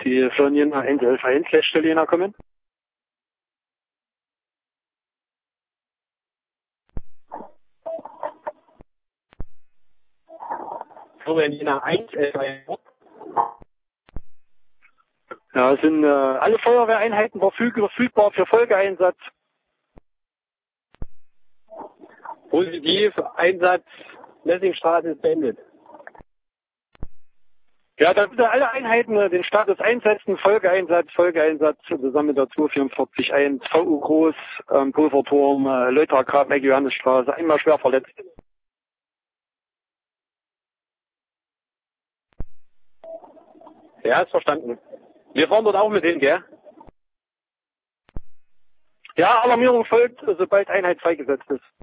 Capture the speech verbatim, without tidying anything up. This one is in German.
die von Jena eins elf eins Letztstelle Jena kommen. So, in Jena eins elf eins. Ja, es sind äh, alle Feuerwehreinheiten verfügbar für Folgeeinsatz. Positiv, Einsatz, Lessingstraße ist beendet. Ja, da bitte alle Einheiten äh, den Status einsetzen, Folgeeinsatz, Folgeeinsatz, zusammen mit der zwei vierundvierzig eins, V U Groß, ähm, Pulverturm, äh, Leutergrab, Ecke Johannesstraße, einmal schwer verletzt. Ja, ist verstanden. Wir fahren dort auch mit hin, gell? Ja, Alarmierung folgt, sobald Einheit freigesetzt ist.